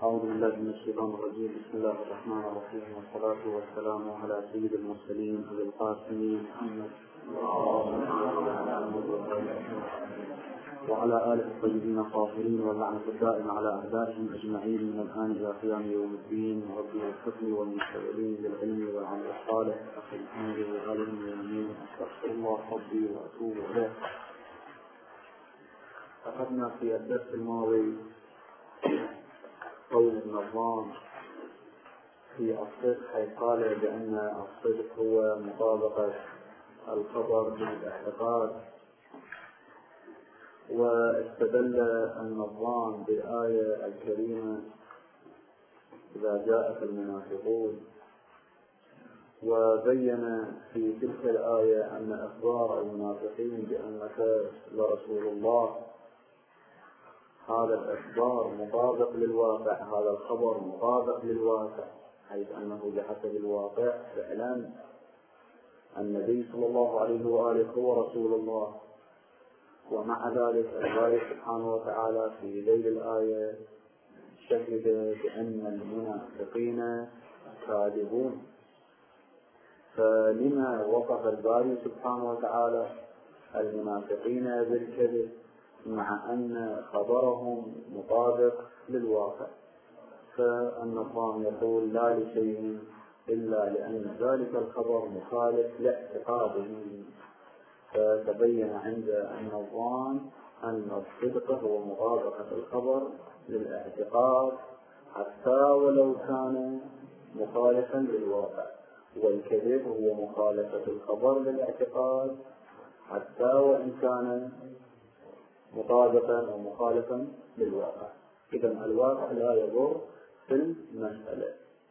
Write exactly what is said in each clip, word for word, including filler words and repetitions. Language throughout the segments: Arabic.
أعوذ بالله من الشيطان الرجيم. بسم الله الرحمن الرحيم، والصلاة والسلام على سيد المرسلين أبي القاسم محمد وعلى آله الطيبين الطاهرين، واللعنة الدائمة على أعدائهم أجمعين من الآن إلى قيام يوم الدين. ربي وفقني والمستقبلين بالعلم والعمل الصالح أخي الأمر وآلهم يمين. أستغفر الله ربي وأتوب إليه. أخذنا في الدرس الماضي قول النظام في الصدق، حيث قال بأن الصدق هو مطابقة الخبر بالاعتقاد، واستدل النظام بالآية الكريمة إذا جاءك المنافقون، وبين في تلك الآية أن أخبار المنافقين بأنك لرسول الله هذا الإخبار مطابق للواقع، هذا الخبر مطابق للواقع، حيث أنه بحسب الواقع فعلا النبي صلى الله عليه وآله هو رسول الله. ومع ذلك الله سبحانه وتعالى في ذيل الآية شهد بأن المنافقين كاذبون. فلما وصف الباري سبحانه وتعالى المنافقين بالكذب مع أن خبرهم مطابق للواقع؟ فالنظام يقول لا لشيء إلا لأن ذلك الخبر مخالف لاعتقادهم. فتبين عند النظام أن الصدق هو مطابقة الخبر للاعتقاد حتى ولو كان مخالفا للواقع، والكذب هو مخالفة الخبر للاعتقاد حتى وإن كان مطابقا ومخالفا للواقع. إذا الواقع لا يضر في المسألة.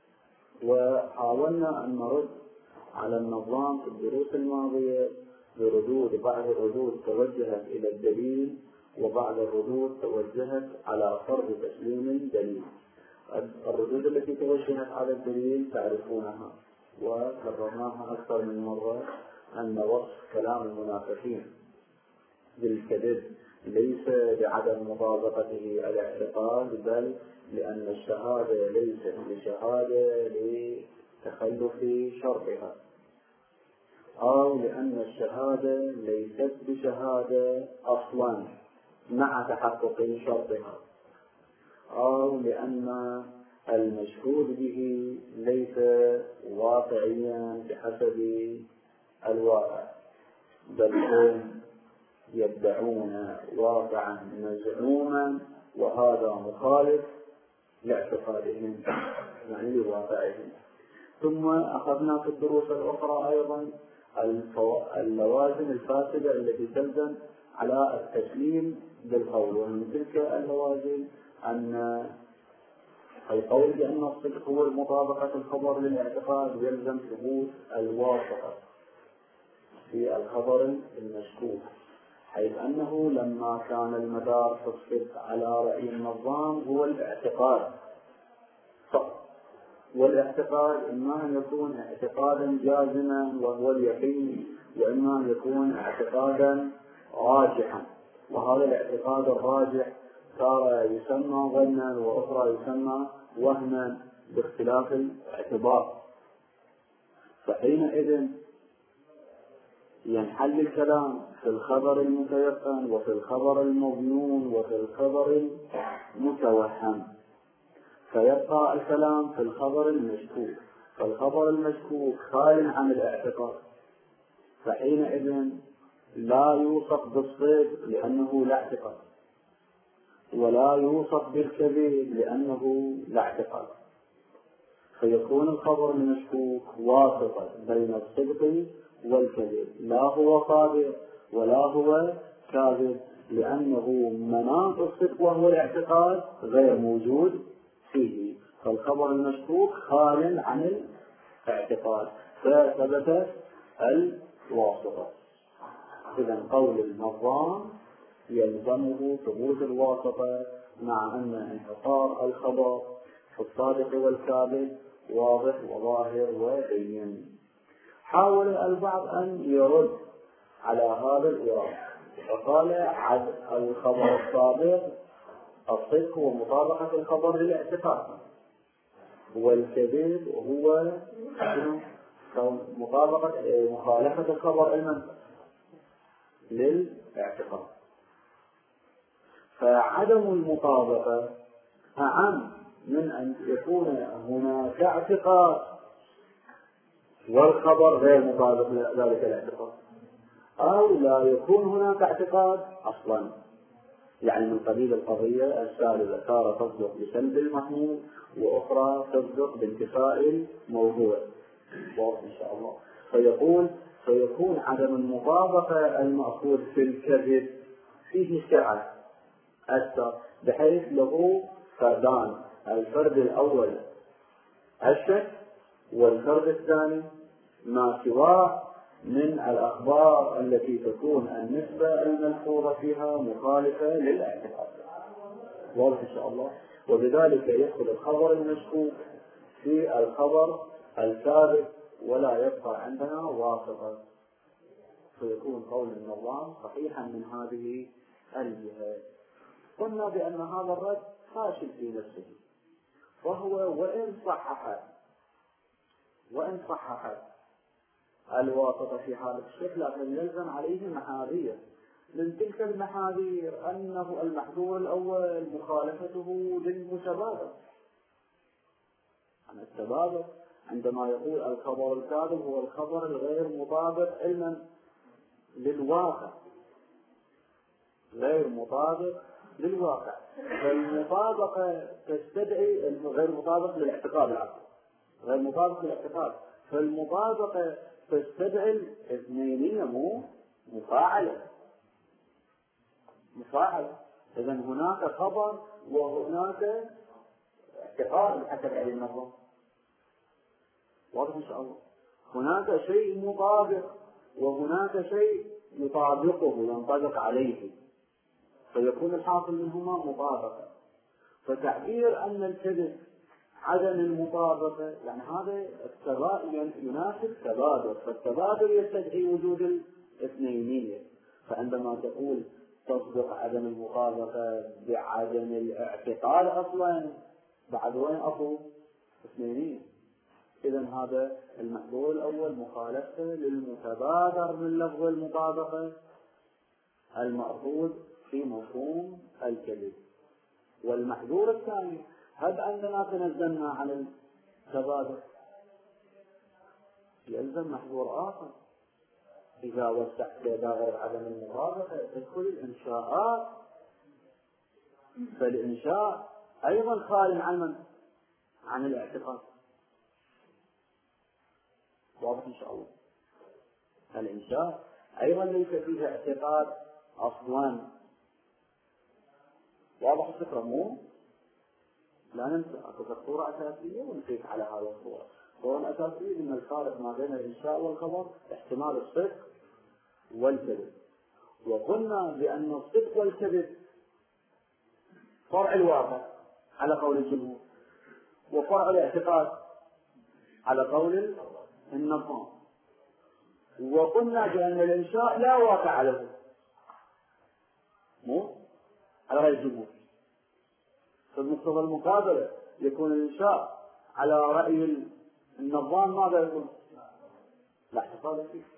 وحاولنا أن نرد على النظام في الدروس الماضية بردود، بعض الردود توجهت إلى الدليل، وبعض الردود توجهت على فرض تسليم الدليل. الردود التي توجهت على الدليل تعرفونها وكررناها أكثر من مرة، أن وصف كلام المنافقين بالكذب ليس بعدم مطابقته الاعتقاد، بل لأن الشهادة ليست بشهادة لتخلف شرطها، أو لأن الشهادة ليست بشهادة أصلا مع تحقق شرطها، أو لأن المشهود به ليس واقعيا بحسب الواقع، بل هم يدعون واقعا مزعوما وهذا مخالف لاعتقادهم يعني لواقعهم. ثم أخذنا في الدروس الأخرى أيضا اللوازم الفاسدة التي تلزم على التسليم بالقول، ومن تلك اللوازم أن القول بأن الصدق هو مطابقة الخبر للاعتقاد يلزم ثبوت الواسطة في الخبر المشكوك، حيث أنه لما كان المدار في الصدق على رأي النظام هو الاعتقاد فقط، والاعتقاد إما أن يكون اعتقادا جازما وهو اليقين، وإما أن يكون اعتقادا راجحا، وهذا الاعتقاد الراجح تارة يسمى ظنا وأخرى يسمى وهما باختلاف الاعتبار. فحينئذ ينحل الكلام في الخبر المتيقن وفي الخبر المظنون وفي الخبر المتوهم، فيبقى الكلام في الخبر المشكوك. فالخبر المشكوك خال عن الاعتقاد، فحينئذ لا يوصف بالصدق لأنه لا اعتقاد، ولا يوصف بالكذب لأنه لا اعتقاد، فيكون الخبر المشكوك واسطة بين الصدق والكذب، لا هو صادق ولا هو كاذب، لأنه مناط الصدق وهو الاعتقاد غير موجود فيه. فالخبر المشكوك خال عن الاعتقاد، فثبتت الواسطة. إذا قول النظام يلزمه ثبوت الواسطة، مع أن انحصار الخبر في الصادق والكاذب واضح وظاهر وبين. حاول البعض أن يرد على هذا الإيراد، فقال عد الخبر الصادق الصدق هو مطابقة الخبر للاعتقاد، والكذب هو مطابقة مخالفة الخبر علما للاعتقاد. فعدم المطابقة أعم من أن يكون هناك اعتقاد والخبر غير مطابق لذلك الاعتقاد، أو لا يكون هناك اعتقاد أصلا، يعني من قبيل القضية السالبة، تارة تصدق بسلب المحمول وأخرى تصدق بانتفاء الموضوع. واضح إن شاء الله. فيقول فيكون عدم المطابقة المأخوذ في الكذب فيه سعة أكثر، بحيث له فردان، الفرد الأول الشك، والفرد الثاني ما سواه من الأخبار التي تكون النسبة الملحوظة فيها مخالفة للاعتقاد. واضح إن شاء الله. وبذلك يدخل الخبر المشكوك في الخبر الثابت ولا يبقى عندنا واسطة، فيكون قول النظام صحيحا من هذه الجهة. قلنا بأن هذا الرد فاشل في نفسه، فهو وإن صحح وإن صحح الواسطة في حالة الشك، لكن يلزم عليه محاذير. من تلك المحاذير أنه المحذور الأول مخالفته للمتبادر. عن التبادر عندما يقول الخبر الكاذب هو الخبر الغير مطابق علما للواقع، غير مطابق للواقع. فالمطابقة تستدعي غير مطابق للاعتقاد العقل، غير مطابق للاعتقاد، فالمطابقة تستدعي الاثنينية، مو مفاعلة مفاعلة. إذا هناك خبر وهناك اعتقاد بحسب علم النظر. واضح إن شاء الله. هناك شيء مطابق وهناك شيء يطابقه ينطبق عليه، فيكون الحاصل منهما مطابقة. فتعبير أن الكذب عدم المطابقة يعني هذا التبادل يناسب تبادل، فالتبادل يستدعي وجود الاثنينية. فعندما تقول تصدق عدم المطابقة بعدم الاعتقاد أصلا، بعد وين أصل اثنينية؟ إذن هذا المحذور الأول مخالفة للمتبادر من لفظ المطابقة المأخوذ في مفهوم الكذب. والمحذور الثاني هل أننا تنزلنا عن التبادر، يلزم محذور آخر. إذا وسعت دائرة عدم المطابقة تدخل الإنشاءات، فالإنشاء أيضا خال عن عن الاعتقاد. واضح إن شاء الله. الإنشاء أيضا ليس فيه اعتقاد أصلا. واضح الفكرة مو؟ لا ننسى أكثر صورة أساسية ونقيس على هذه الصورة. صورة أساسية أن الفارق ما بين الإنشاء والخبر احتمال الصدق والكذب، وقلنا بأن الصدق والكذب فرع الواقع على قول الجمهور، وفرع الاعتقاد على قول النظام. وقلنا بأن الإنشاء لا واقع له، مو على غير الجمهور. في المقتضى المقابلة يكون الإنشاء على رأي النظام ماذا يكون؟ لا اعتقاد فيه.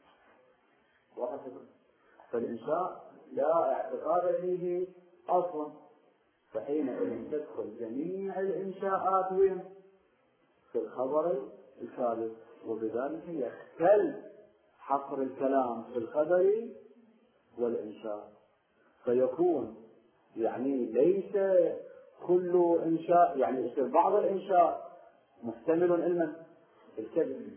فالإنشاء لا اعتقاد فيه أصلا، فحينئذ تدخل جميع الإنشاءات وين؟ في الخبر الكاذب، وبذلك يختل حصر الكلام في الخبر والإنشاء. فيكون يعني ليس كل إنشاء، يعني يصير بعض الإنشاء محتمل علما الكذب.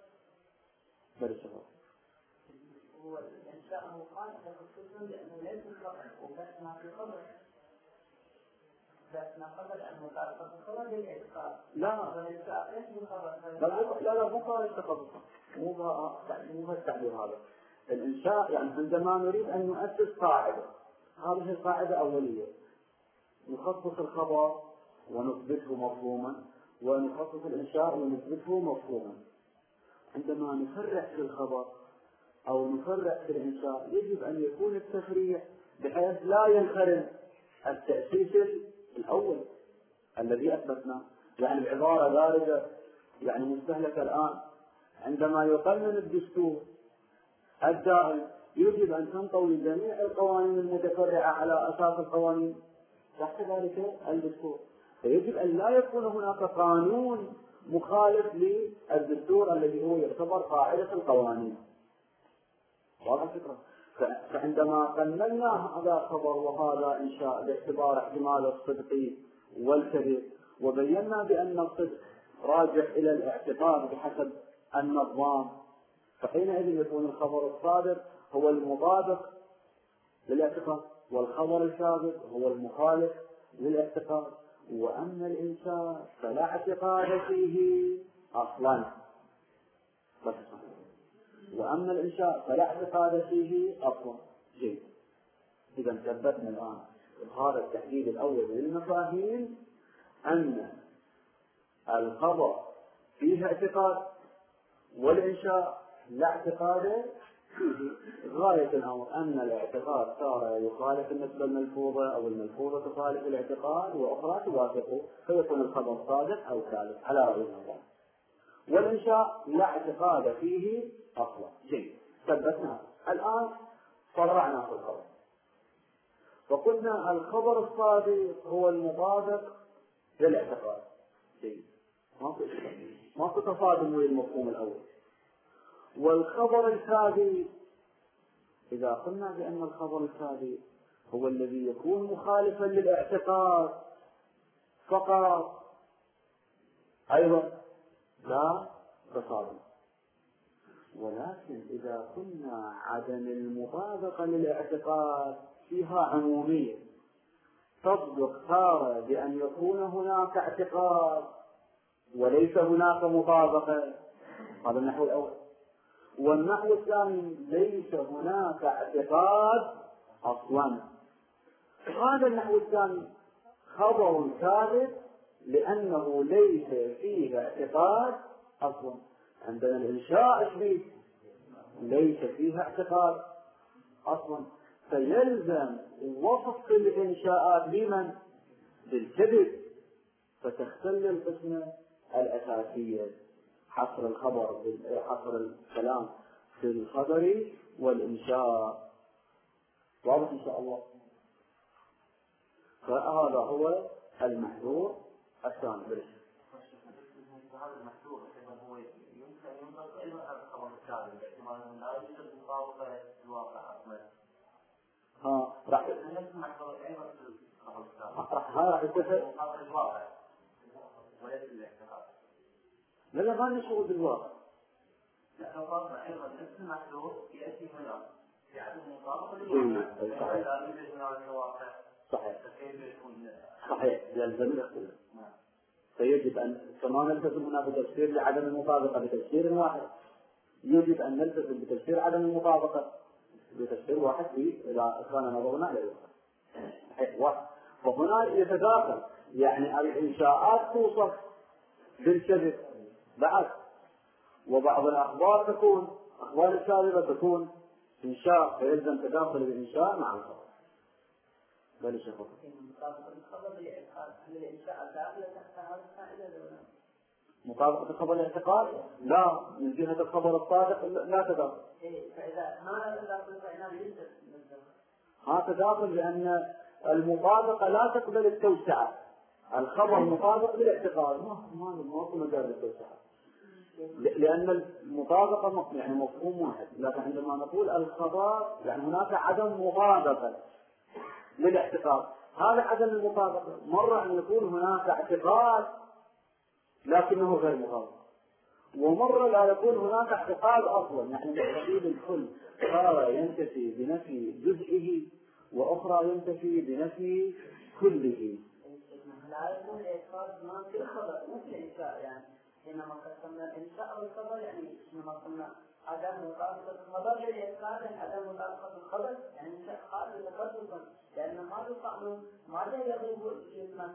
هو الإنشاء مخالفة خصوصا لأنه ليس الخبر وبس ما في خبر، بس ما خبر أنه مخالفة الخبر للإعتقاد. لا والإنشاء ليس الخبر. لا لا مو خالفة الخبر، مو مو التعبير هذا. الإنشاء يعني عندما نريد أن نؤسس قاعدة، هذه القاعدة أولية، نخصص الخبر ونثبته مفهوما، ونخصص الإنشاء ونثبته مفهوما. عندما نفرع في الخبر أو نفرع في الإنشاء يجب أن يكون التفريع بحيث لا ينخرم التأسيس الأول الذي أثبتناه. يعني العبارة دارجة يعني مستهلكة الآن. عندما يقنن الدستور الدائم يجب أن تنطوي جميع القوانين المتفرعة على أساس القوانين تحت ذلك الدستور، فيجب أن لا يكون هناك قانون مخالف للدستور الذي هو يعتبر قاعدة القوانين. واضح الفكرة؟ فعندما قننا هذا خبر وهذا إنشاء باعتبار احتمال الصدق والكذب، وبينا بأن الصدق راجع إلى الاعتقاد بحسب النظام، فحينئذ يكون الخبر الصادق هو المطابق للاعتقاد، والخبر الكاذب هو المخالف للاعتقاد. وأما الإنشاء فلا اعتقاد فيه أصلا. وأما الإنشاء فلا اعتقاد فيه أصلا. جيد. إذا ثبتنا الآن هذا التحديد الأول للمفاهيم أن الخبر فيه اعتقاد والإنشاء لا اعتقاد فيه. غاية الأمر أن الاعتقاد صار يخالف النسبة الملفوظة أو الملفوظة تخالف الاعتقاد وأخرى توافقه، فيكون الخبر صادق أو كاذب على رأي النظام. والإنشاء لا اعتقاد فيه أصلا. جيد. ثبتنا. الآن فرعنا في الخبر فقلنا الخبر الصادق هو المطابق للاعتقاد. جيد. ما في تصادم ويا المفهوم الأول. والخبر الكاذب إذا قلنا بأن الخبر الكاذب هو الذي يكون مخالفا للاعتقاد فقط أيضا لا تصادم. ولكن إذا قلنا عدم المطابقة للاعتقاد فيها عمومية تصدق تارة بأن يكون هناك اعتقاد وليس هناك مطابقة. هذا النحو الأول. والنحو الثاني ليس هناك اعتقاد أصلا. هذا النحو الثاني خبر كاذب لأنه ليس فيه اعتقاد أصلا. عندنا الإنشاء شبيه ليس فيها اعتقاد أصلا، فيلزم وصف الإنشاءات بمن؟ بالكذب، فتختل القسمة الأساسية حصر الخبر حصر الكلام في الخبر والإنشاء. واضح إن شاء الله. فهذا هو المحذور الثاني. هذا المحذور هو يمكن أن ينطق أيضا على الخبر الكاذب باعتبار لا يوجد مطابقة للواقع أصلا. ها راح نفس المحذور أيضا في الخبر الكاذب. راح ها راح يتفق مطابقة للواقع وليس الاعتقاد. لا لا ما نشغل بالواقع. لا مطابقة أيضا نفس المحذور يأتي هنا في عدم مطابقة للواقع. صحيح. لا يوجد هناك واقع. صحيح. فكيف يكون؟ صحيح. يلزم الاختلاف. فيجب أن كما نلتزم هنا بتفسير لعدم المطابقة بتفسير واحد، يجب أن نلتزم بتفسير عدم المطابقة بتفسير واحد في إذا كان نظرنا إلى واحد. فهنا يتداخل، يعني الإنشاءات توصف بالكذب بعد، وبعض الأخبار تكون أخبار الكاذبة تكون إنشاء، فيلزم تداخل الإنشاء مع الخبر. بل شيخ مطابقة الخبر الاعتقاد لا من جهة الخبر الصادق لا تداخل. فإذا ما تداخل فإنه ليس ها تداخل لأن المطابقة لا تقبل التوسعة. الخبر مطابق للاعتقاد ما ما ما في مجال للتوسعة، لأن المطابقة يعني مفهوم واحد. لكن عندما نقول الخبر يعني هناك عدم مطابقة للاعتقاد، هذا عدم المطابقة مرة أن يكون هناك اعتقاد لكنه غير مطابق، ومرة لا يكون هناك اعتقاد أصلا، يعني مستحيل الكل صار ينتفي بنفي جزئه وأخرى ينتفي بنفي كله. لا يكون الاعتقاد ما في الخبر مثل الإنشاء، يعني حينما قسمنا الإنشاء والخبر يعني حينما قلنا عدم مطابقة الخبر للإعتقاد عدم مطابقة الخبر يعني إنشاء خارج تقدما، لأن هذا القانون ماذا يضيف اسمه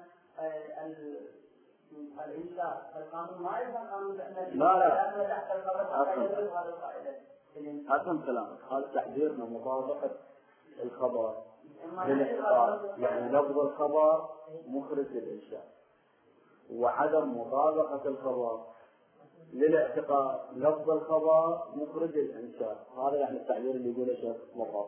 الإنشاء؟ القانون ما يبقى قانون لأن لا لا تحت الخبر لا يضيف هذا القاعدة. أفهم كلامك. هذا تحذيرنا مطابقة الخبر للاعتقاد، يعني لفظ الخبر مخرج للإنشاء، وعدم مطابقة الخبر للاعتقاد لفظ الخبر مخرج للإنشاء. هذا يعني التعبير اللي يقوله شيخ مراد.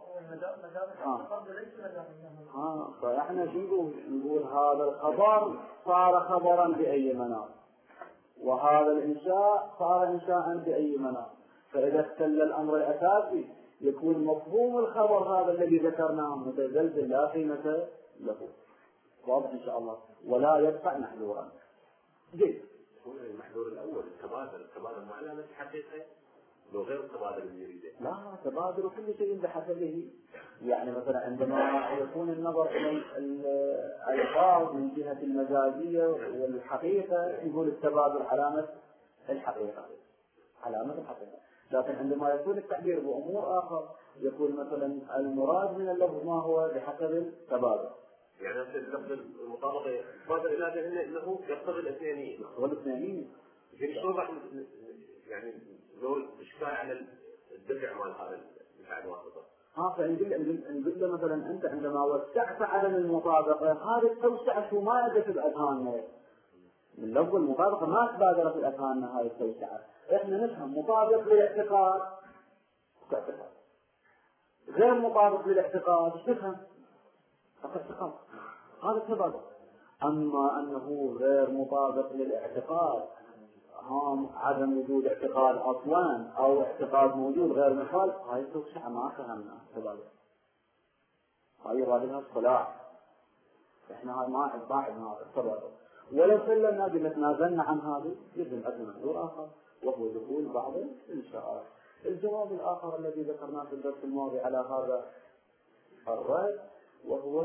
ها فإحنا شو نقول؟ نقول هذا الخبر صار خبرا بأي منام، وهذا الإنشاء صار إنشاء بأي منام. فإذا اختل الأمر الأساسي يكون مفهوم الخبر هذا الذي ذكرناه متزلزل لا قيمة له. واضح إن شاء الله، ولا يدفع محذورا. جيد. المحذور الأول التبادل، التبادل معناه نفس حقيقة لو غير التبادل اللي يريده. لا تبادل كل شيء بحسبه. يعني مثلا عندما يكون النظر إلى الألفاظ من جهة المجازية والحقيقة يقول التبادل علامة الحقيقة، علامة الحقيقة. لكن عندما يكون التعبير بأمور آخر يكون مثلا المراد من اللفظ ما هو بحسب التبادل. يعني لفظ المطابقة يقتضي إلى أنه يقتضي الاثنين. يقتضي الاثنين. يعني شو راح يعني لو إشكال على الدفع مال هذا الدفع الواسطة. ها فنقول نقول له مثلا أنت عندما وسعت عدم المطابقة هذه التوسعة شو ما أجت بأذهاننا. من لفظ المطابقة ما تبادرت بأذهاننا هذه التوسعة. إحنا نفهم مطابق للاعتقاد كاعتقاد، غير مطابق للاعتقاد ايش نفهم؟ اعتقاد. هذا التبادل. أما أنه غير مطابق للاعتقاد هم عدم وجود اعتقاد أصلا أو اعتقاد موجود غير مخالف، هاي التوسعة ما فهمنا التبادل. هاي رادها الصلاح. إحنا هاي ما عندنا هذا التبادل. ولو سلمنا بنتنازلنا عن هذه يجب أن محذور آخر وهو دخول بعض الإنشاءات. الجواب الآخر الذي ذكرناه في الدرس الماضي على هذا الرد وهو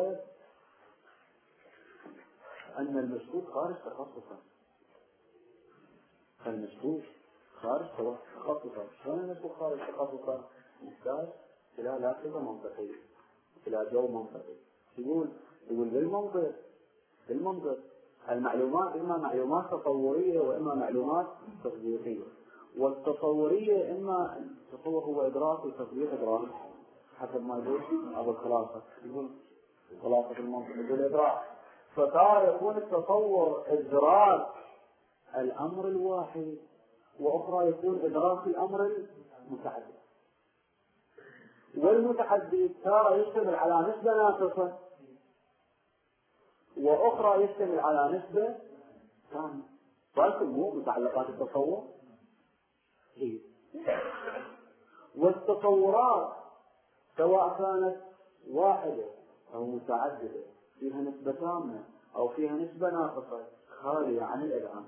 أن المشكوك خارج تخصصا. المشكوك خارج تخصصا. شلون المشكوك خارج تخصصا؟ يحتاج إلى لاحظة منطقية، إلى جو منطقي. يقول يقول بالمنطق بالمنطق المعلومات إما معلومات تصورية وإما معلومات تصديقية. والتصورية إما التصور هو إدراك والتصديق إدراك حسب ما يقول أبو الخلاصة. يقول خلاصة المنطق يقول إدراك. فتارة يكون التصور إدراك الأمر الواحد، وأخرى يكون إدراك الأمر المتعدد. والمتعدد تارة يشتمل على نسبة ناقصة وأخرى يشتمل على نسبة ثانية. فالكم مو متعلقات التصور هي. والتصورات سواء كانت واحدة أو متعددة فيها نسبة تامة أو فيها نسبة ناقصة خالية عن الإذعان.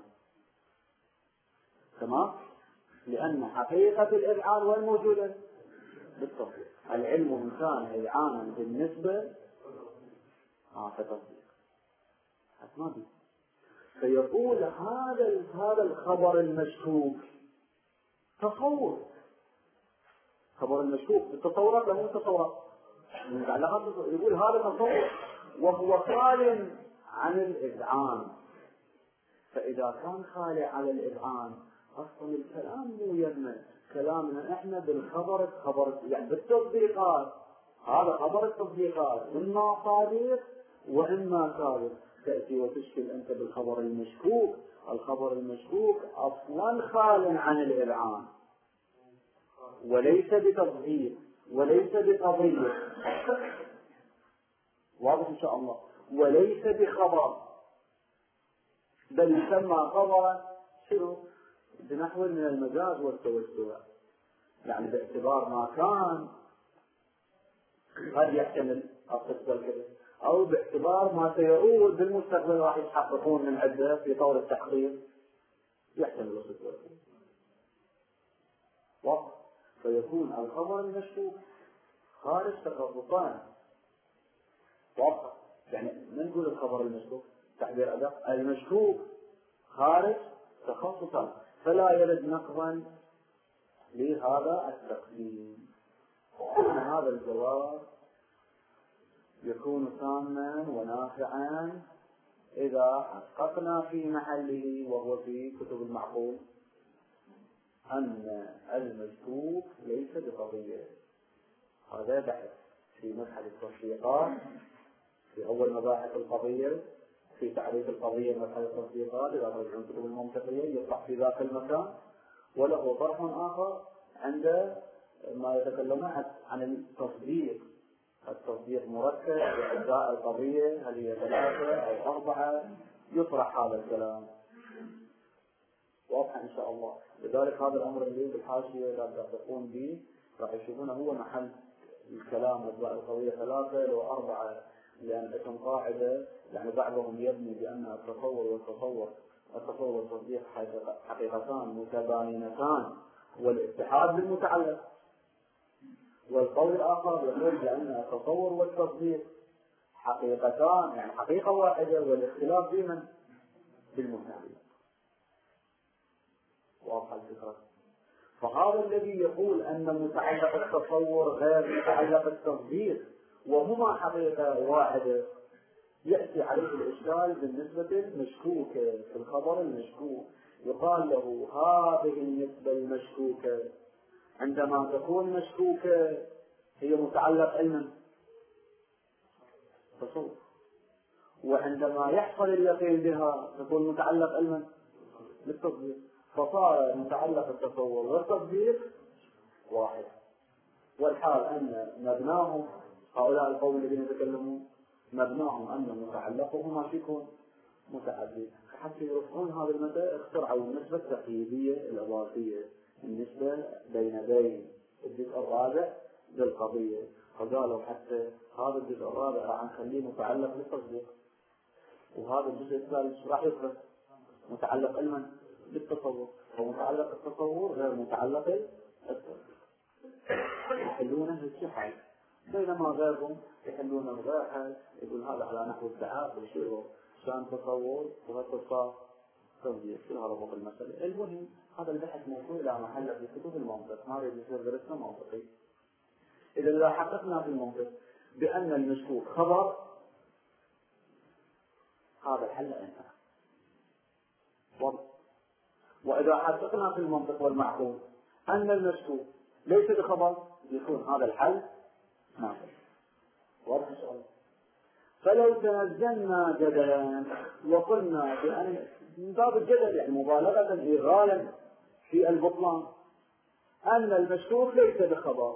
تمام؟ لأن حقيقة الإذعان وين موجودة؟ بالتصديق. العلم إن كان إذعانا بالنسبة آه فتصديق. ما بي. فيقول هذا هذا الخبر المشكوك تصور. خبر المشكوك التصورات له تصورات يقول هذا تصور وهو خال عن الإذعان. فإذا كان خالي عن الإذعان أصلا الكلام مو يمنع كلامنا إحنا بالخبر خبر يعني بالتطبيقات. هذا خبر التطبيقات إما صادق وإما كاذب. تأتي وتشكل أنت بالخبر المشكوك. الخبر المشكوك أصلا خال عن الإذعان وليس بتضعيف وليس بقضية. واضح إن شاء الله. وليس بخبر بل يسمى خبرا شنو بنحو من المجاز والتوسع. يعني باعتبار ما كان قد يحتمل الصدق والكذب أو باعتبار ما سيعود بالمستقبل راح يتحققون من عدة في طور التحقيق يحتمل الصدق والكذب. واضح. فيكون الخبر المشكوك خارج تخصصان. واضح. يعني ما نقول الخبر المشكوك تعبير أدق. المشكوك خارج تخصصان فلا يرد نقضا لهذا التقسيم. أن هذا الجواب يكون تاما ونافعا إذا حققنا في محله وهو في كتب المعقول أن المشكوك ليس بقضية. هذا بحث في مبحث التصديقات في أول مباحث القضية في تعريف القضية مبحث التصديقات إذا ترجعون كتب المنطقية يطرح في ذاك المكان، وله طرح آخر عند ما يتكلمون عن التصديق. التصديق مركب بأجزاء القضية هل هي ثلاثة أو أربعة، يطرح هذا الكلام واضح إن شاء الله. لذلك هذا الأمر اللي بالحاشية لا تدققون به راح يشوفونه هو محل الكلام. أجزاء القضية ثلاثة لو أربعة، لأن اسم قاعدة يعني بعضهم يبني بأن التصور والتصور التصور والتصديق حقيقتان متباينتان والاتحاد بالمتعلق، والقول الآخر يقول بأن التصور والتصديق حقيقتان يعني حقيقة واحدة والاختلاف بمن؟ بالمتعلق. واضح الفكرة؟ فهذا الذي يقول أن متعلق التصور غير متعلق التصديق وهما حقيقة واحدة يأتي عليه الإشكال بالنسبة المشكوكة في الخبر المشكوك. يقال له هذه النسبة المشكوكة عندما تكون مشكوكة هي متعلق علما تصور، وعندما يحصل اليقين بها تكون متعلق علما بالتصديق، فصار متعلق التصور والتصديق واحد. والحال أن مبناهم هؤلاء القوم الذين يتكلمون مبناهم أن متعلقهما يكون متعدد. حتى يرفعون هذه المسائل اخترعوا النسبة التقييدية الإضافية، النسبة بين بين الجزء الرابع بالقضية، فقالوا حتى هذا الجزء الرابع راح نخليه متعلق بالتصديق، وهذا الجزء الثالث راح يصبح متعلق علما بالتصور، ومتعلق التصور غير متعلق التصديق. يحلونه الشحن، بينما غيرهم يحلون الغاحة يقول هذا على نحو الدعاء وشيء شان تصور وتصار تصديق. شو هذا ضبط المسألة؟ المهم هذا البحث موضوع إلى محل في كتب المنطق، ما يجوز يصير درسنا منطقي. إذا لا حققنا في المنطق بأن المشكوك خبر هذا الحل أنفع. وإذا حققنا في المنطق والمعقول أن المشكوك ليس بخبر يكون هذا الحل نافع. واضح إن شاء الله. فلو تنزلنا جدلا وقلنا بأن من باب الجدل يعني مبالغة إغالا في البطلان أن المشكوك ليس بخبر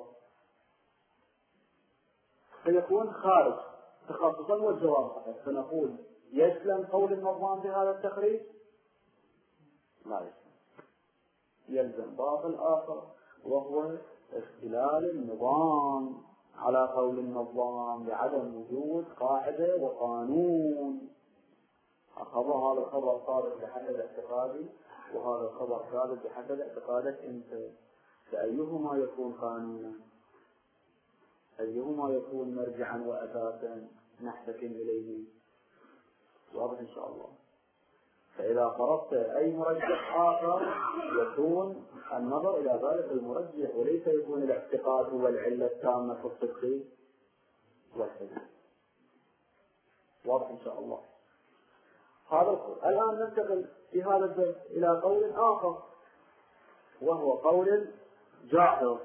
فيكون خارج تخصصا والجواب صحيح، فنقول يسلم قول النظام بهذا التخريج؟ لا يسلم، يلزم باطل آخر وهو اختلال النظام على قول النظام لعدم وجود قاعدة وقانون. خبر هذا الخبر صادق بحسب اعتقادي وهذا الخبر صادق بحسب اعتقادك انت، فأيهما يكون قانونا؟ أيهما يكون مرجعا وأساسا نحتكم إليه؟ واضح إن شاء الله. فإذا فرضت أي مرجح آخر يكون النظر إلى ذلك المرجح وليس يكون الاعتقاد هو العلة التامة في الصدق والحديث. واضح إن شاء الله. هذا الآن ننتقل في هذا الدرس إلى قول آخر وهو قول الجاحظ.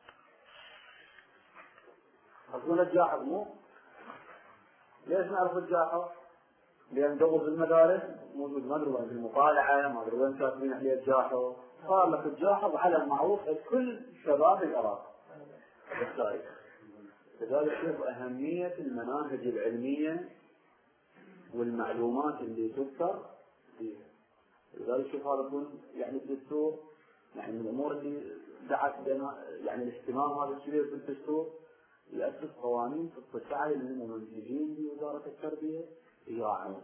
أقول الجاحظ مو ليش نعرف الجاحظ؟ لأن قبل في المدارس موجود ما أدري وين في المطالعة ما أدري وين كاتبين عليه الجاحظ، صار لك الجاحظ على معروف كل شباب العراق التاريخ. لذلك شوف أهمية المناهج العلمية والمعلومات اللي تذكر فيها. لذلك شوف هذا يكون يعني الدستور يعني من الأمور اللي دعت يعني الاهتمام هذا الكبير في الدستور يأسس قوانين تتسعى للمنتجين بوزارة التربية إياعا.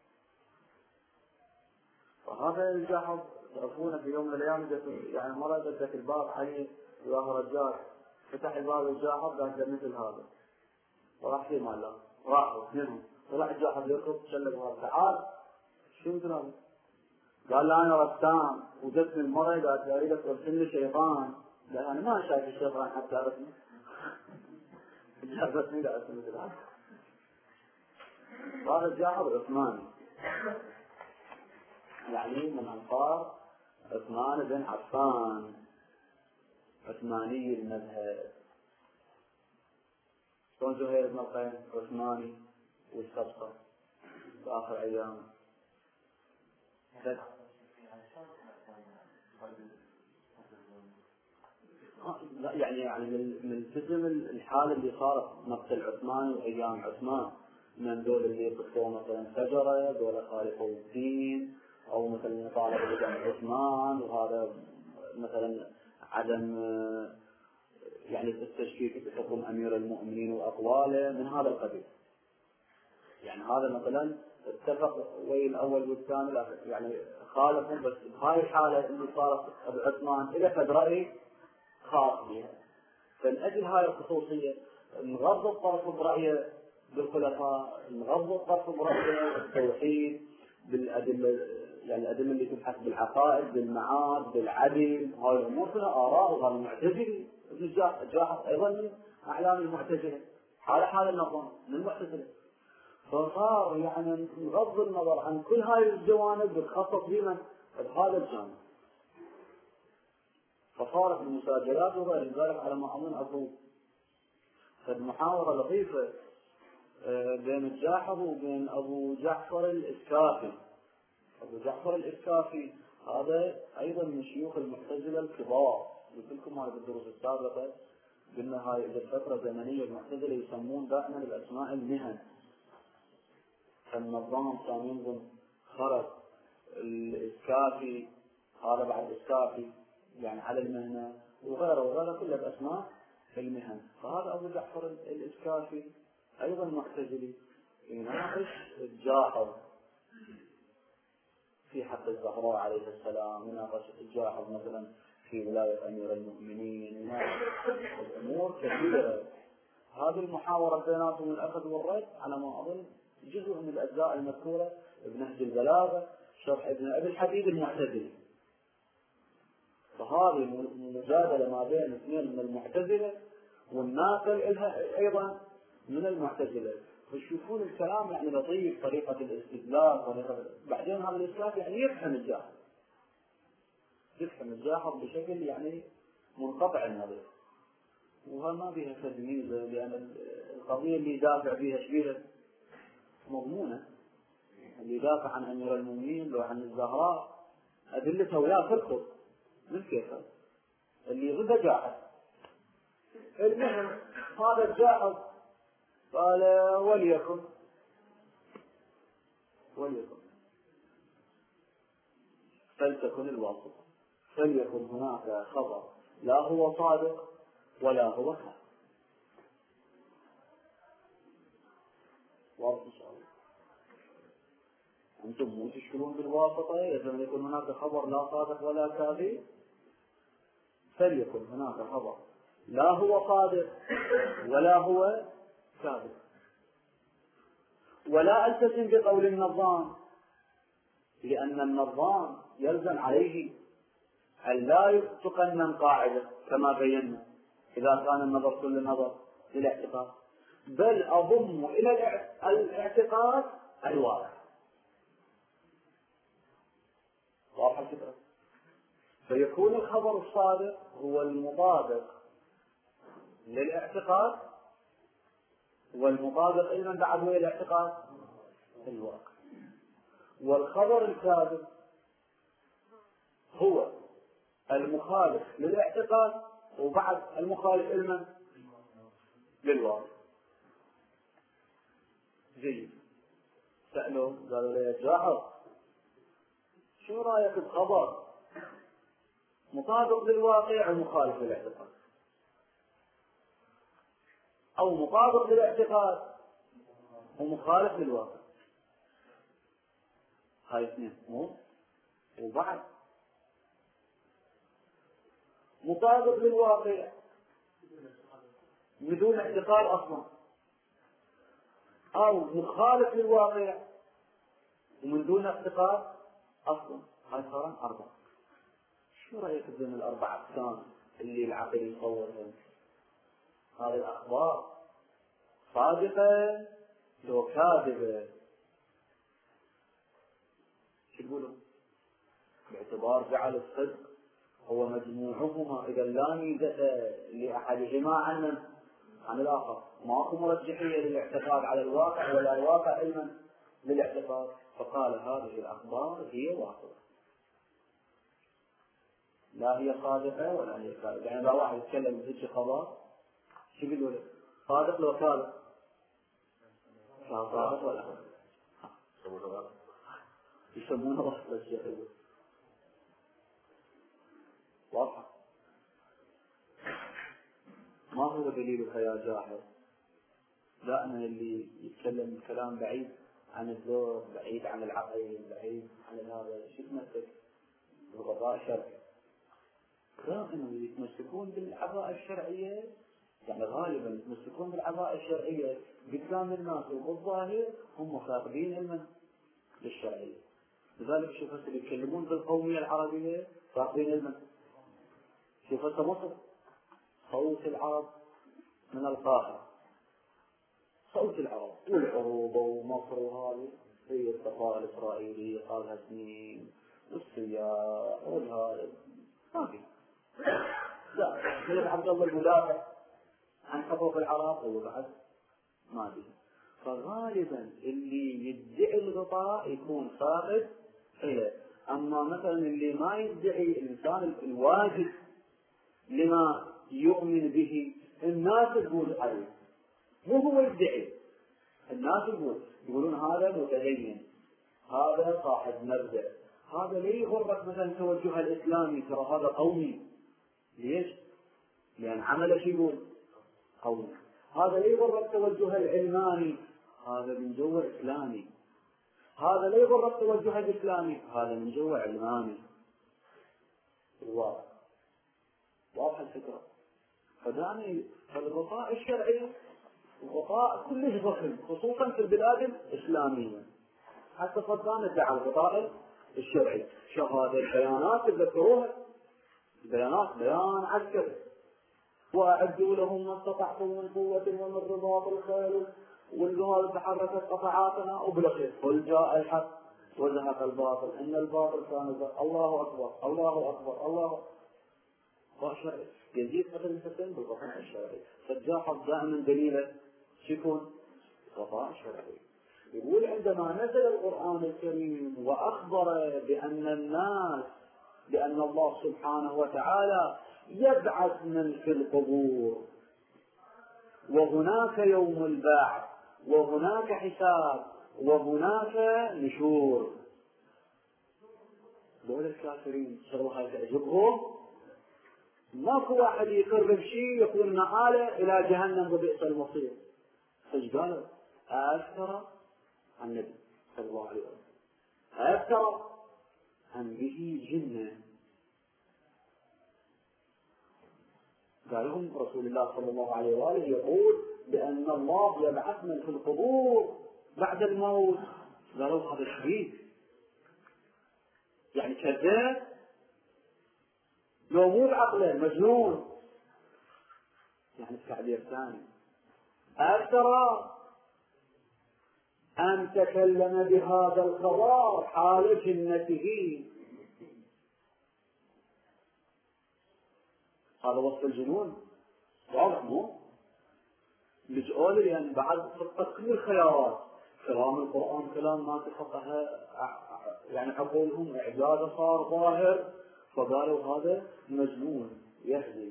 فهذا الجاحظ تعرفون في يوم من الأيام يعني مرة جدك الباب عليه ظاهر رجال فتح الباب الجاحظ قال مثل هذا وراح في ماله راحوا اثنينهم طلع الجاحظ يركض شلل هذا تعال شو مثل هذا؟ قال لا أنا رسام وجدتني المرة قالت لي أريدك ترسم لي شيطان. قال أنا ما شايف الشيطان حتى أرسم جابتني لا أرسم مثل هذا. هذا الجاحظ عثماني يعني من أنصار عثمان بن عفان عثماني المذهب. شلون زهير بن القين عثماني واستبقى في آخر أيامه. يعني يعني من تزم الحالة اللي صارت مقتل عثمان وأيام عثمان، من دول اللي يقتلوا مثلا شجرة، دول خالفوا الدين، أو مثلا يطالبوا بدم عثمان، وهذا مثلا عدم يعني التشكيك بحكم أمير المؤمنين وأقواله من هذا القبيل. يعني هذا مثلا اتفق وين الأول والثاني يعني خالفهم، بس بهاي الحالة اللي صارت بعثمان إذا فد رأي خاص بها، فلأجل هاي الخصوصية نغض الطرف برأيه بالخلفاء، نغض الطرف برأيه التوحيد بالأدلة، يعني الأدلة اللي تبحث بالعقائد بالمعاد بالعدل، هاي الأمور كلها آراء وهذا المعتزلي ابن جاحظ أيضا من أعلام المعتزلة، حال حال النظام من المعتزلة. فصار يعني نغض النظر عن كل هاي الجوانب بتخصص بمن بهذا الجانب. فصارت المساجلات وغير ذلك على ما أظن أبو فالمحاورة لطيفة بين الجاحظ وبين أبو جعفر الإسكافي. أبو جعفر الإسكافي هذا أيضا من شيوخ المعتزلة الكبار، قلت لكم هاي بالدروس السابقة قلنا هاي الفترة الزمنية المعتزلة يسمون دائما الأسماء المهن. فالنظام كان ينظم خرج الإسكافي، هذا بعد الإسكافي يعني على المهنة وغيره وغيره كلها بأسماء المهن. فهذا أبو جعفر الإسكافي أيضا معتزلي يناقش الجاحظ في حق الزهراء عليه السلام، يناقش الجاحظ مثلا في ولاية أمير المؤمنين، يناقش الأمور كثيرة. هذه المحاورة بيناتهم الأخذ والرد على ما أظن جزء من الأجزاء المذكورة بنهج البلاغة شرح ابن أبي الحديد المعتزلي. فهذه المجادلة ما بين اثنين من المعتزلة والناقل لها أيضا من المعتزلة، فيشوفون الكلام يعني لطيف، طريقة الاستدلال طريقة، بعدين هذا الإسلام يعني يفهم الجاحظ يفهم الجاحظ بشكل يعني منقطع النظر، وها ما بها تجميزة، لأن القضية اللي يدافع فيها شبيهة مضمونة. اللي يدافع عن أمير المؤمنين لو عن الزهراء أدلته ولا تركض من كيفه، اللي ضد جاحظ. المهم هذا الجاحظ قال وليكن وليكن فلتكن الواسطة، فليكن هناك خبر لا هو صادق ولا هو كاذب. واضح إن شاء الله. أنتم مو تشكلون بالواسطة، يجب أن يكون هناك خبر لا صادق ولا كاذب، فليكن هناك خبر لا هو صادق ولا هو كاذب. ولا ألتزم بقول النظام، لأن النظام يلزم عليه أن لا تقنن قاعدة كما بينا إذا كان النظر كل النظر إلى اعتقاد، بل أضم إلى الاعتقاد الواقع. واضح الفكرة؟ فيكون الخبر الصادق هو المطابق للاعتقاد، والمطابق لمن بعد هو الاعتقاد الواقع. والخبر الكاذب هو المخالف للاعتقاد وبعد المخالف لمن؟ للواقع. جيد. سألوا قالوا لي يا جاحظ شو رأيك بخبر مطابق للواقع ومخالف للاعتقاد، أو مطابق للاعتقاد ومخالف للواقع؟ هاي اثنين مو. وبعد مطابق للواقع بدون اعتقاد أصلا، أو مخالف للواقع ومن دون اعتقاد أصلا. هاي صارن أربعة. شو رأيك بين الأربع أقسام اللي العقل يصورهم؟ هذه الأخبار صادقة لو كاذبة؟ شو يقولوا؟ باعتبار جعل الصدق هو مجموعهما إذا لا ميزة لأحدهما عن عن الآخر، ماكو مرجحية للاعتقاد على الواقع ولا الواقع علما للاعتقاد. فقال هذه الأخبار هي واقعة، لا هي صادقة ولا هي كاذبة. يعني لو واحد يتكلم بهيك خبر شو يقول له؟ صادق لو كاذب؟ صادق ولا كاذب؟ يسمونه وصف الشيخ. واضح؟ ما هو دليلها يا جاحظ؟ دائما اللي يتكلم كلام بعيد عن الذوق، بعيد عن العقل، بعيد عن هذا، شو تمسك؟ القضاء الشرعي. دائما اللي يتمسكون بالعباءة الشرعية، يعني غالبا يتمسكون بالعباءة الشرعية قدام الناس وبالظاهر هم فاقدين علما للشرعية. لذلك شوف هسه اللي يتكلمون بالقومية العربية فاقدين علما. شوف هسه مصر صوت العرب من القاهرة، صوت العرب والعروبة ومصر وهذه هي السفارة الإسرائيلية قالها سنين والسياح والهارب ما في. لا سيد عبد الله المدافع عن حقوق العرب هو بعد ما في. فغالبا اللي يدعي الغطاء يكون فاقد إليه. أما مثلا اللي ما يدعي الإنسان الواجب لما يؤمن به الناس تقول عليه، مو هو يدعي، الناس يقول يقولون هذا متدين، هذا صاحب مبدأ، هذا ليه يغرك مثلا توجه الإسلامي ترى هذا قومي. ليش؟ لأن عمله شو يقول؟ قومي. هذا ليه يغرك توجه العلماني؟ هذا من جوا إسلامي. هذا ليه يغرك توجه الإسلامي؟ هذا من جوا علماني. واضح واضح الفكرة. فدعني الغطاء الشرعي الغطاء كلش ضخم خصوصا في البلاد الإسلامية. حتى صدام ادعى الغطاء الشرعي، شهادة بيانات تذكروها، بيانات بيان عسكري، وأعدوا لهم ما استطعتم من قوة ومن رباط الخيل والجهال تحركت قطعاتنا وبالأخير قل جاء الحق وزهق الباطل إن الباطل كان زهق. الله أكبر الله أكبر الله غطاء شرعي. يزيد مثل الحسن بالغطاء الشرعي. فالجاحظ دائما دليله شكون؟ غطاء شرعي. يقول عندما نزل القرآن الكريم وأخبر بأن الناس بأن الله سبحانه وتعالى يبعث من في القبور وهناك يوم البعث وهناك حساب وهناك نشور، دول الكافرين شرها تعجبهم؟ ماكو واحد يقرب شيء يكون مآله إلى جهنم وبئس المصير. فايش قالوا؟ أذكر عن النبي صلى الله عليه وسلم، أذكر عن به جنة. قال لهم رسول الله صلى الله عليه وآله يقول بأن الله يبعث من في القبور بعد الموت. قالوا هذا شديد، يعني كذاب، لو مو بعقله مجنون. يعني التعبير ثاني، أترى أن تكلم بهذا الخبر حال جنته. هذا وصف الجنون واضح مو؟ لجؤوا لي يعني بعد خطة كل الخيارات، كلام القرآن كلام ما تخطها يعني عقولهم إعجاز صار ظاهر، فقالوا هذا مجنون يهدي.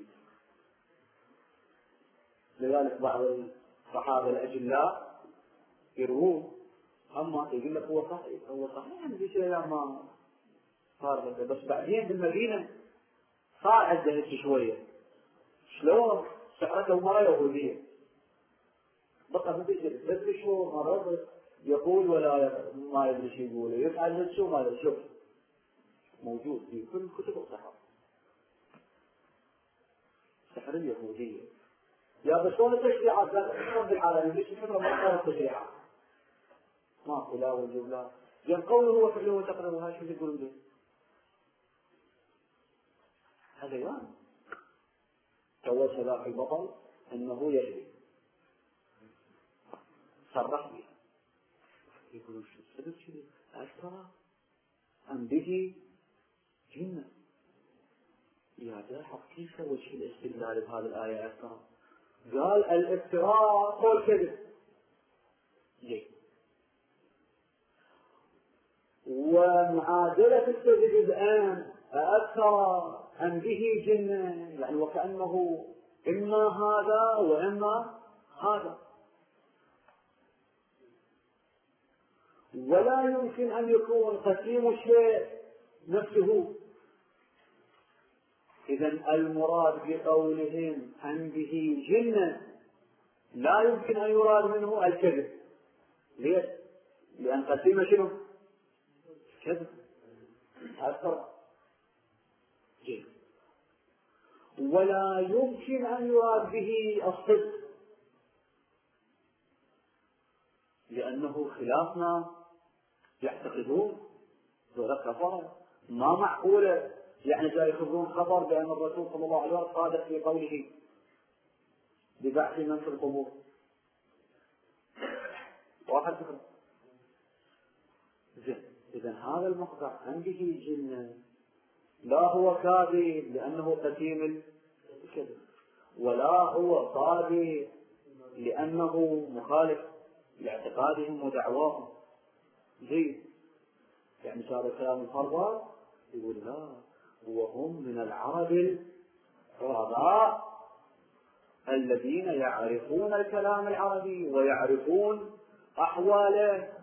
لذلك بعض الصحابة الأجلاء يروون أما يقول لك هو صحيح هو صحيح يعني في شيء ما صار، بس بعدين بالمدينة صار عنده هيك شوية. شلون؟ سحرته مرة يهودية بقى ما بيصير ثلاث شهور مرة يقول ولا ما يدري شو يقول، يفعل شو ما يدري. شوف موجود في كل كتب الصحابة السحر اليهودية. يا بس شلون التشريعات؟ لا تشرب بالعالم ليش الفكرة ما صارت تشريعات؟ ما لا وجوب لا. يعني قوله هو فعله وتقرأه هاي شو يقولون به؟ هذا يعني توصل ذاك البطل انه يجري صرح به. يقولون شو السبب كذي؟ أذكر أن به جنة. يا جاحظ كيف وجه الاستدلال بهذه الآية أذكر؟ قال الافتراء هو الكذب. جيد. ومعادلة الكذب الآن أأثر أم به جنة، يعني وكأنه إما هذا وإما هذا، ولا يمكن أن يكون قسيم الشيء نفسه. إذن المراد بقولهم أم به جنة لا يمكن أن يراد منه الكذب. ليش؟ لأن قسيم شنو؟ كذب. أكثر. جيد. ولا يمكن أن يراد به الصدق، لأنه خلاف ما يعتقدون ذولا كفرة. ما معقولة يعني جاي يخبرون خبر بأن الرسول صلى الله عليه وسلم صادق في قوله ببعث من في القبور. واحد فكرة. زين. إذا هذا المقطع أم به جنة لا هو كاذب لأنه قسيم الكذب، ولا هو صادق لأنه مخالف لاعتقادهم ودعواهم. زين. يعني صار كلام الفرض يقول لا، وهم من العرب العرباء الذين يعرفون الكلام العربي ويعرفون أحواله.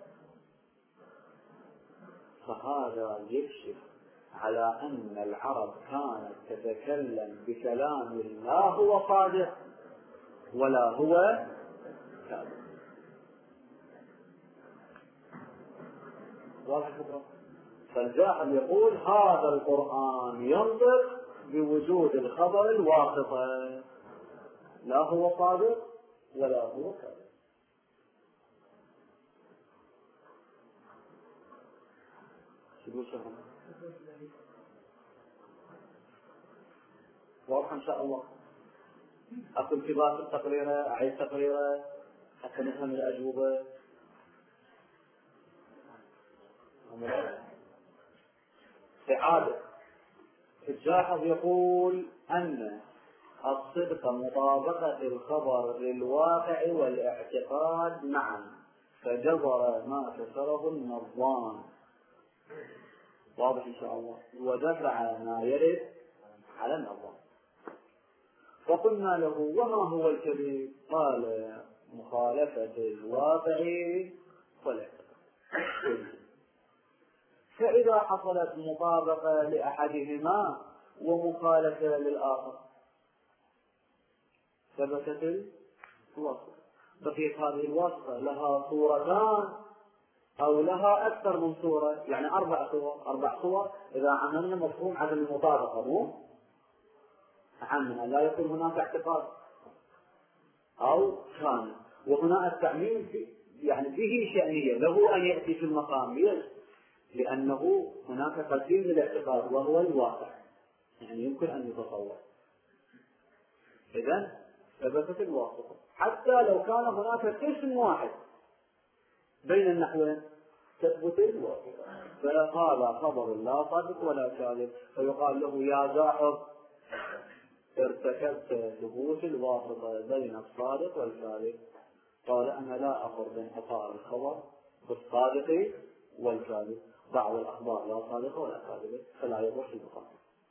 فهذا يكشف على أن العرب كانت تتكلم بكلام لا هو صادق ولا هو كاذب. واضح الفكرة؟ فالجاحظ يقول هذا القرآن ينطق بوجود الخبر الواسطة، لا هو صادق ولا هو كاذب. شو شهر؟ واضح إن شاء الله. أقول في باقي التقرير، أعيد تقريره حتى نفهم الأجوبة. إعادة. الجاحظ يقول أن الصدق مطابقة الخبر للواقع والاعتقاد معا، فجبر ما كسره النظام. واضح إن شاء الله. ودفع ما يرد على النظام. فقلنا له وما هو الكذب؟ قال مخالفة الواقع والاعتقاد. فإذا حصلت مطابقة لأحدهما ومخالفة للآخر ثبتت الواسطة. بقيت هذه الواسطة لها صورتان أو لها أكثر من صورة، يعني أربع صور. أربع صور إذا عملنا مفهوم عدم المطابقة، مو عمنا لا يكون هناك اعتقاد أو كان، وهنا التعميم يعني به شأنية له أن يأتي في المقام. ليش؟ لأنه هناك قسيم للاعتقاد وهو الواقع، يعني يمكن أن يتصور. إذن ثبتت الواسطة حتى لو كان هناك قسم واحد بين النحوين تثبت الواسطة. فقال خبر لا صادق ولا كاذب، فيقال له يا جاحظ ارتكبت ثبوت الواسطة بين الصادق والكاذب. قال أنا لا أخبر بين حصار الخبر بالصادق والكاذب، بعض الأخبار لا صادقة ولا كاذبة فلا يضر في المقام.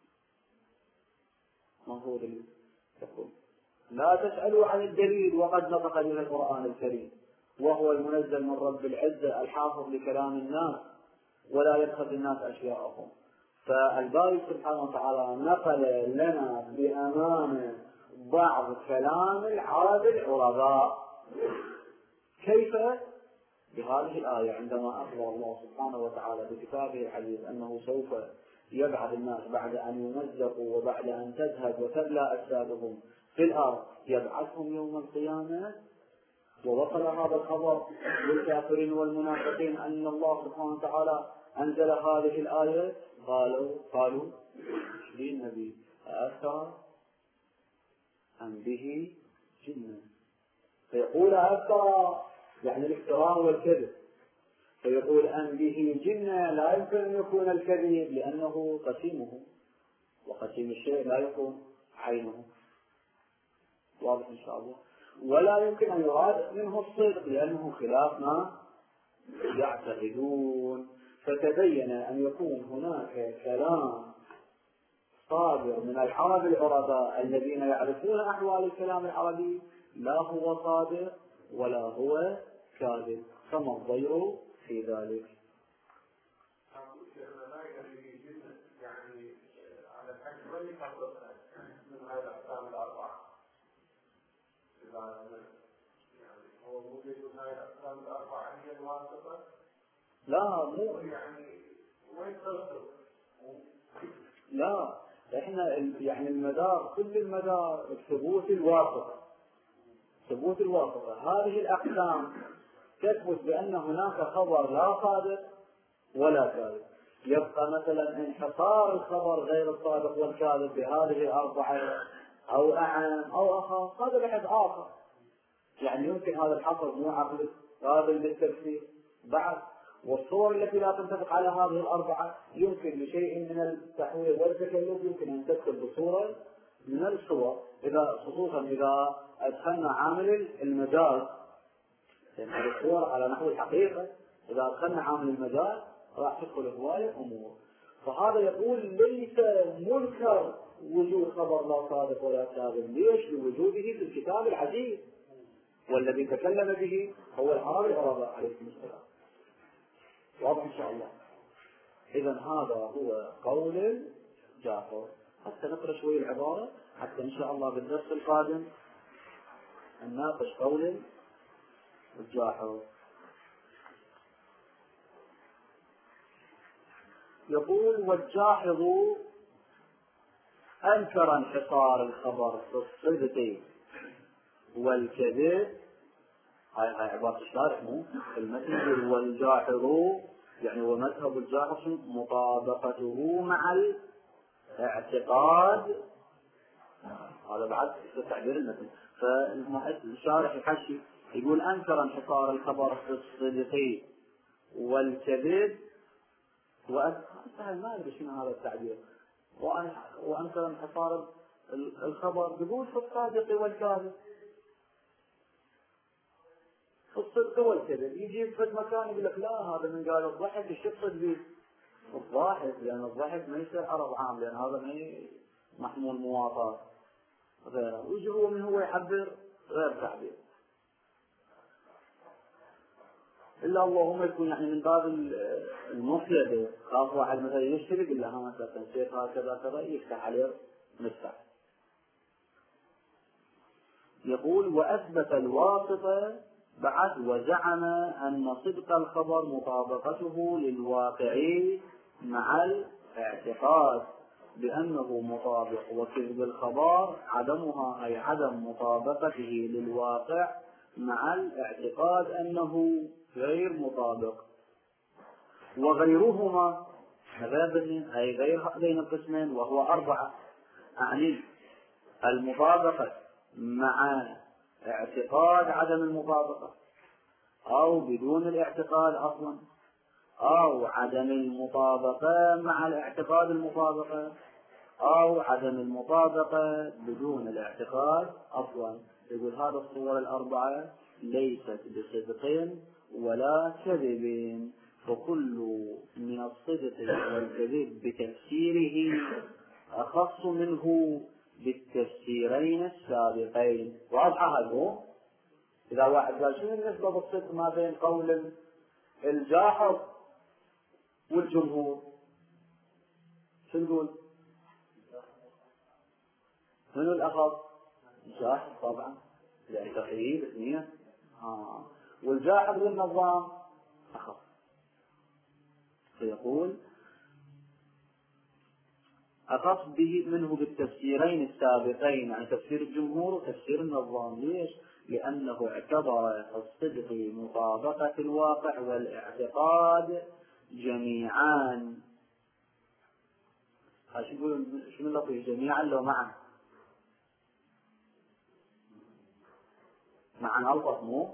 ما هو دليل؟ يقول لا تسألوا عن الدليل وقد نطق به القرآن الكريم، وهو المنزل من رب العزة الحافظ لكلام الناس ولا يدخل الناس أشياءهم. فالباري سبحانه وتعالى نقل لنا بأمانة بعض كلام العرب العرباء. كيف؟ بهذه الآية عندما أخبر الله سبحانه وتعالى بكتابه العزيز أنه سوف يبعث الناس بعد أن يمزقوا وبعد أن تذهب وتبلى أجسادهم في الأرض، يبعثهم يوم القيامة. ووصل هذا الخبر للكافرين والمنافقين أن الله سبحانه وتعالى أنزل هذه الآية. قالوا قالوا للنبي أأفترى أم به جنة؟ فيقول أأفترى يعني الافتراء والكذب، فيقول أم به جنة لا يمكن أن يكون الكذب لأنه قسيمه، وقسيم الشيء لا يكون عينه. واضح إن شاء الله. ولا يمكن أن يراد منه الصدق لأنه خلاف ما يعتقدون. فتبين أن يكون هناك كلام صادر من العرب العرباء الذين يعرفون أحوال الكلام العربي لا هو صادق ولا هو كاذب، فما الضير في ذلك؟ يعني على الحكم اللي حصلنا من هذه الأقسام الأربعة، يعني هو موجود من هذه الأقسام الأربعة هي الواسطة؟ لا مو يعني وين تصل؟ لا، احنا يعني المدار كل المدار ثبوت الواسطة، ثبوت الواسطة. هذه الأقسام تثبت بأن هناك خبر لا صادق ولا كاذب. يبقى مثلا انحصار الخبر غير الصادق والكاذب بهذه الأربعة أو أعم أو أخف، هذا بحث آخر. يعني يمكن هذا الحصر مو عقل قابل للتفسير بعد. والصور التي لا تنطبق على هذه الأربعة يمكن لشيء من التحويل والتكلف يمكن أن تدخل بصورة من الصور، إذا خصوصا إذا أدخلنا عامل المجاز، يعني الصور على نحو الحقيقة إذا أدخلنا عامل المجاز راح تدخل هواية أمور. فهذا يقول ليس منكر وجود خبر لا صادق ولا كاذب، ليش؟ لوجوده في الكتاب العزيز، والذي تكلم به هو العرب العرباء عليهم السلام. واضح إن شاء الله. إذا هذا هو قول جعفر. حتى نقرأ شوي العبارة حتى إن شاء الله بالدرس القادم نناقش قول الجاحظ. يقول والجاحظ أنكر انحصار الخبر في الصدق والكذب. هاي هاي عبارة الشارح مو المتن. والجاحظ يعني ومذهب الجاحظ مطابقته مع الاعتقاد. هذا بعد تعبير المتن. فالشارح يحشي يقول أنكر انحصار الخبر في الصدق والكذب. وأسهل ما أدري شنو هذا التعبير. وأنكر انحصار الخبر يقول في الصادق والكاذب، في الصدق والكذب. يجيب في المكان يقول لك لا هذا من قال الضحك ايش يقصد به؟ الضاحك، لأن الضحك ما يصير عرض عام، لأن هذا ما محمول مواطنة غيره، ويجي هو من هو يعبر غير تعبير. إلا اللهم يكون يعني من باب المفيدة، خاف واحد مثلا يشتري يقول له ها مثلا شيخ هكذا كذا يفتح عليه مفتاح. يقول وأثبت الواسطة بعد وزعم أن صدق الخبر مطابقته للواقع مع الاعتقاد بأنه مطابق، وكذب الخبر عدمها أي عدم مطابقته للواقع مع الاعتقاد أنه غير مطابق. وغيرهما هذين أي غير هذين القسمين وهو أربعة، أعني المطابقة مع اعتقاد عدم المطابقة أو بدون الاعتقاد أصلا، أو عدم المطابقة مع الاعتقاد المطابقة، أو عدم المطابقة بدون الاعتقاد أصلا. يقول هذا الصور الأربعة ليست بصدق ولا كذب، فكل من الصدق والكذب بتفسيره أخص منه بالتفسيرين السابقين. واضحة هذا؟ إذا واحد قال شنو النسبة بالصدق ما بين قول الجاحظ والجمهور؟ شو نقول؟ منو الأخص؟ الجاحظ طبعا، لأن تقييد اثنين. آه. والجاحظ والنظام أخص. فيقول أخص به منه بالتفسيرين السابقين، عن تفسير الجمهور وتفسير النظام. ليش؟ لأنه اعتبر الصدق مطابقة الواقع والاعتقاد جميعا. شو يقول شنو اللطيف جميعا لو معا؟ معا ألطف مو؟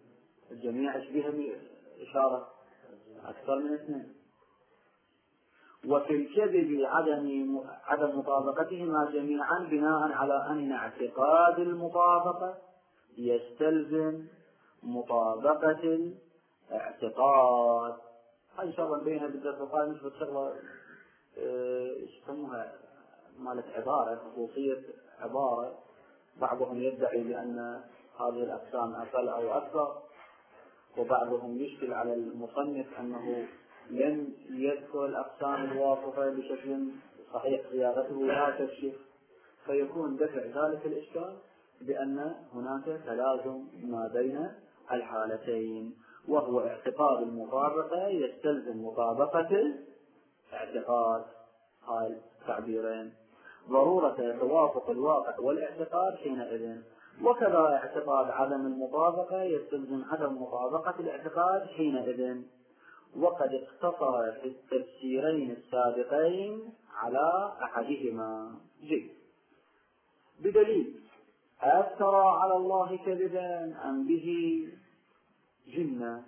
الجميع ايش بيها إشارة أكثر من اثنين. وفي الكذب عدم عدم مطابقتهما جميعا بناء على أن اعتقاد المطابقة يستلزم مطابقة الاعتقاد. هاي إن شاء الله نبينها بالدرس القادم، مش بتشغل ايش يسموها مالت عبارة، خصوصية عبارة. بعضهم يدعي بأن هذه الأقسام أقل أو أكثر، وبعضهم يشكل على المصنف أنه لم يذكر الأقسام الواصفة بشكل صحيح صياغته لا تكشف، فيكون دفع ذلك الإشكال بأن هناك تلازم ما بين الحالتين، وهو اعتقاد المطابقة يستلزم مطابقة الاعتقاد. هاي التعبيرين ضرورة توافق الواقع والاعتقاد حينئذ، وكذا اعتقاد عدم المطابقة يستلزم عدم مطابقة الاعتقاد حينئذ. وقد اقتصر في التفسيرين السابقين على أحدهما. جيد. بدليل: أفترى على الله كذبا أم به جنة؟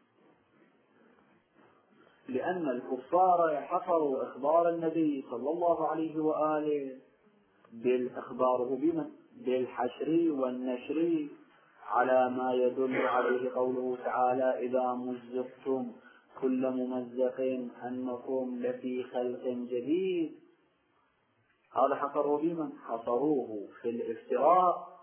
لأن الكفار حصروا إخبار النبي صلى الله عليه وآله بالإخبار بمن؟ بالحشر والنشر على ما يدل عليه قوله تعالى: إذا مزقتم كل ممزق أنكم لفي خلق جديد. هذا حصروه بمن؟ حصروه في الافتراء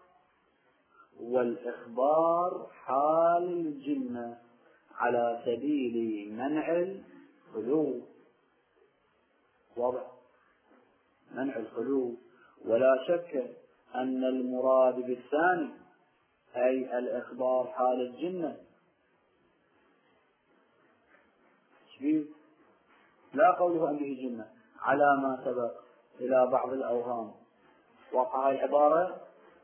والإخبار حال الجنة على سبيل منع الخلو. واضح؟ منع الخلو. ولا شك أن المراد بالثاني أي الإخبار حال الجنة لا قوله أن به جنة على ما سبق إلى بعض الأوهام. وقع العبارة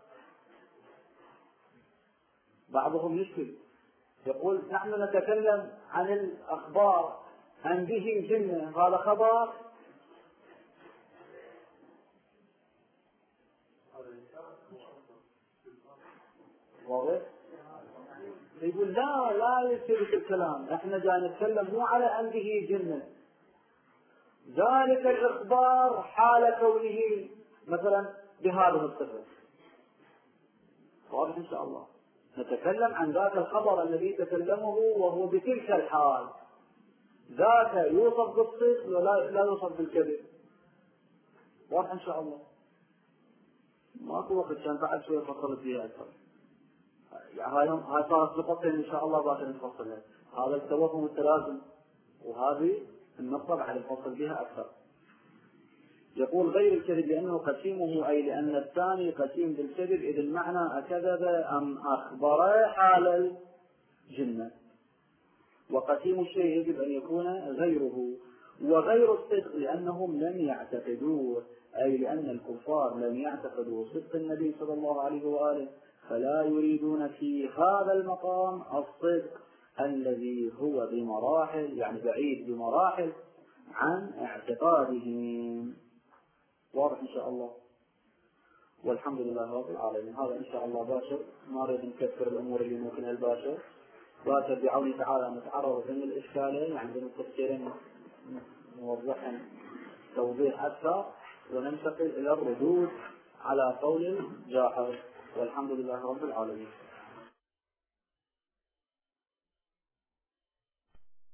بعضهم يشكل يقول: نحن نتكلم عن الأخبار أن به جنة، هذا خبر. واضح؟ يقول لا لا يصير الكلام، احنا جاي نتكلم مو على أن به جنة، ذلك الإخبار حال كونه مثلا بهذه الصفة. واضح إن شاء الله؟ نتكلم عن ذاك الخبر الذي تكلمه وهو بتلك الحال، ذاك يوصف بالصدق ولا لا يوصف بالكذب. واضح إن شاء الله؟ ماكو وقت كان بعد شوية فصلت فيها أكثر. هاي هاي صارت نقطة إن شاء الله باكر نفصلها. هذا التوهم والتلازم، وهذه النقطة بعد نفصل بها أكثر. يقول: غير الكذب لأنه قسيمه، أي لأن الثاني قسيم بالكذب، إذ المعنى أكذب أم أخبر حال الجنة. وقسيم الشيء يجب أن يكون غيره. وغير الصدق لأنهم لم يعتقدوه، أي لأن الكفار لم يعتقدوا صدق النبي صلى الله عليه وآله، فلا يريدون في هذا المقام الصدق الذي هو بمراحل، يعني بعيد بمراحل عن اعتقادهم. واضح إن شاء الله؟ والحمد لله رب العالمين. هذا إن شاء الله باشر، ما نريد نكثر الأمور اللي ممكن الباشر. باشر بعون تعالى نتعرض من الإشكالين، يعني بين التفسيرين نوضحهم توضيح أكثر، وننتقل إلى الردود على قول الجاحظ. والحمد لله رب العالمين.